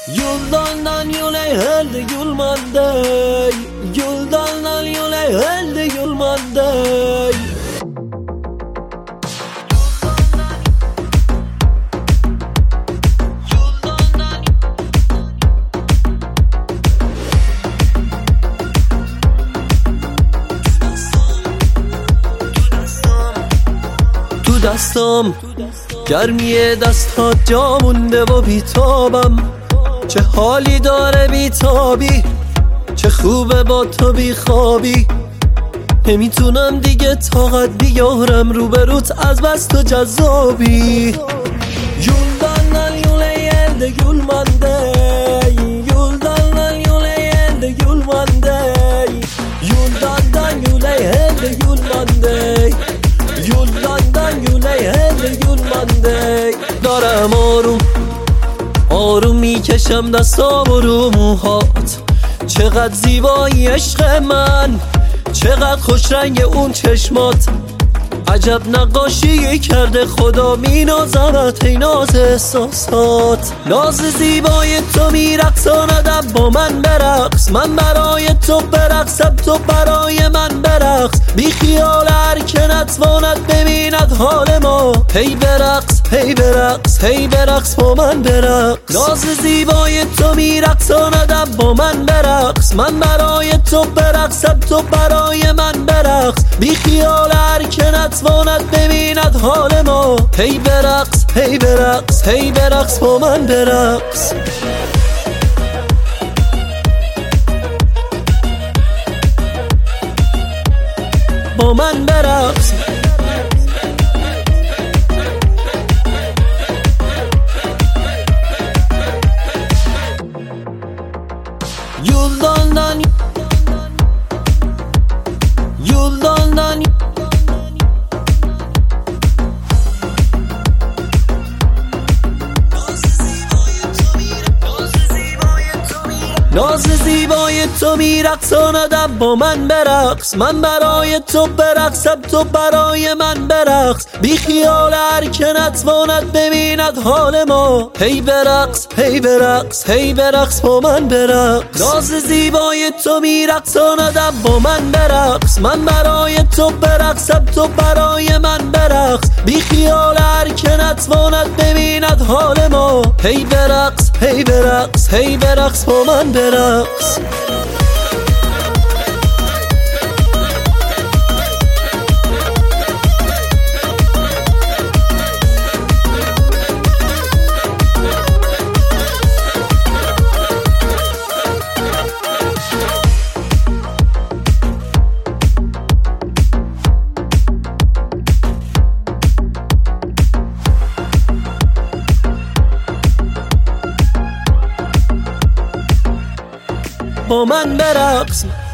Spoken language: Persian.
Yoldan yola elde yolmanday, yoldan yola elde yolmanday. تو دستم گرمی دستات جا مونده و بیتابم، چه حالی داره بیتابی، چه خوبه با تو بیخوابی. نمیتونم دیگه طاقت بیارم روبروت از بس تو جذابی. Yoldan yola elde yolmanday, yoldan yola elde yolmanday, yoldan yola elde yolmanday, yoldan yola elde yolmanday. دارم آروم میکشم دستام و رو موهات، چقدر زیبایی عشق من، چقدر خوش رنگ اون چشمات. عجب نقاشی کرده خدا مینازمت ای ناز احساسات. ناز زیبای تو میرقصاندم با من برقص، من برای تو برقصم تو برای من برقص. بی خیال هر که نتواند ببیند حال ما، هی برقص هی برقص هی برقص با من برقص. ناز زیبای تو میرقصاندم با من برقص، من برای تو برقصم تو برای من برقص. بی خیال هر که نتواند ببیند حال ما، هی برقص هی برقص هی برقص با من برقص. با من برقص. Yoldan ناز زیبای تو میرقصاندم با من برقص، من برای تو برقصم تو برای من برقص. بی خیال هر که نتواند ببیند حال ما، هی برقص هی برقص هی برقص با من برقص. ناز زیبای تو میرقصاندم با من برقص، من برای تو برقصم تو برای من برقص. بی خیال هر که نتواند ببیند حال ما، هی برقص هی برقص هی برقص با من برقص. با من برقص.